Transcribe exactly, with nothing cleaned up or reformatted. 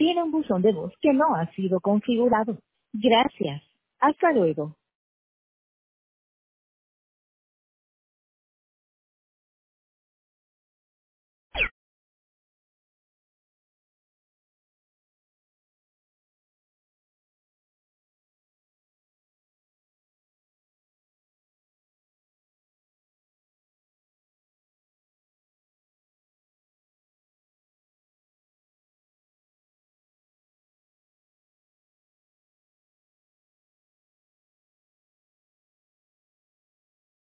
tiene un buzón de voz que no ha sido configurado. Gracias. Hasta luego.